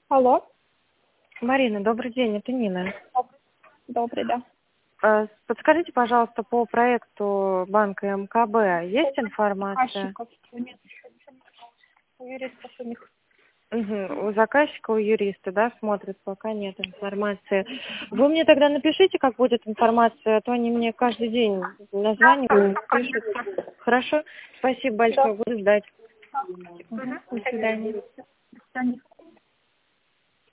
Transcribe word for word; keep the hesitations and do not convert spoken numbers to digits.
Алло. Марина, добрый день, это Нина. Добрый, Добрый, да. Э, Подскажите, пожалуйста, по проекту банка эм ка бэ есть информация? Заказчиков нет еще ничего не осталось. У юристов у них. Мгм. У заказчика, у юриста, да, смотрят, пока нет информации. Вы мне тогда напишите, как будет информация, а то они мне каждый день названивают, пишут. Хорошо? Спасибо Да. большое, буду ждать. Ага. Мгм. До свидания. До свидания.